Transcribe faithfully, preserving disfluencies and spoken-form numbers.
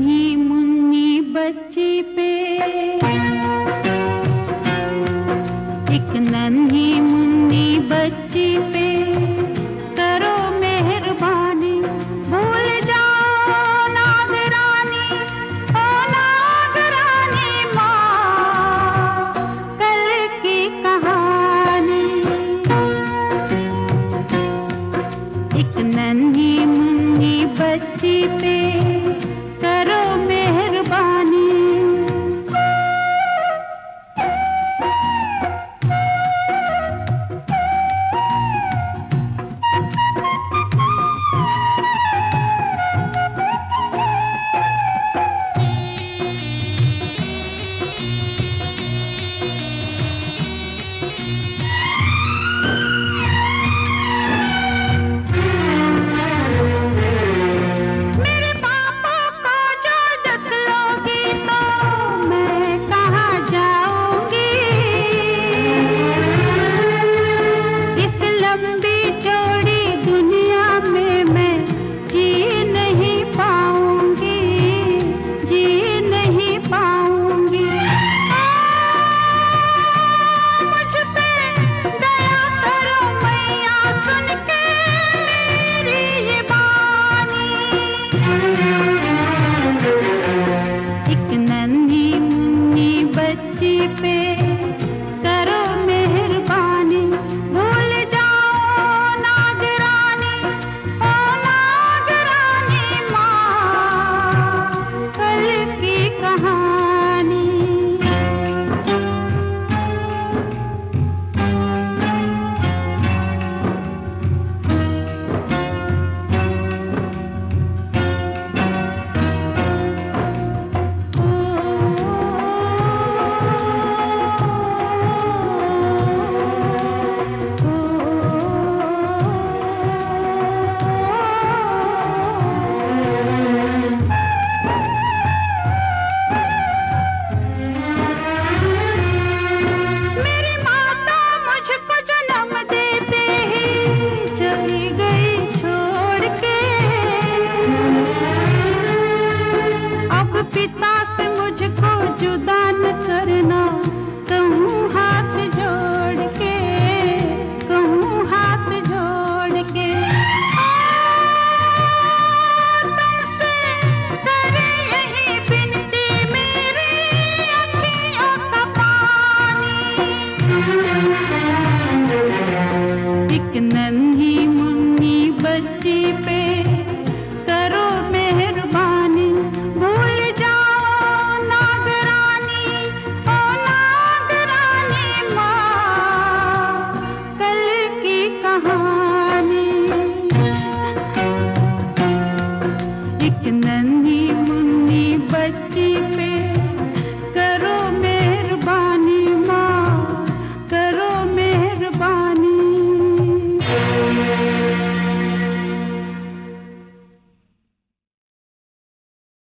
नन्ही मुन्नी बच्ची पे, एक नन्ही मुन्नी बच्ची पे करो मेहरबानी, भूल जाओ नागरानी, ओ नागरानी माँ कल की कहानी। एक नन्ही मुन्नी बच्ची पे करो मेहरबानी। बच्ची पे करो मेहरबानी, भूल जाओ नागरानी, ओ नागरानी माँ कल की कहानी। पिता से मुझको जुदा न करना, कहूँ हाथ जोड़ के, कहूँ हाथ जोड़ के। तुमसे करे यही बिनती मेरी अखियों का पानी। एक नन्ही मुन्नी बच्ची पे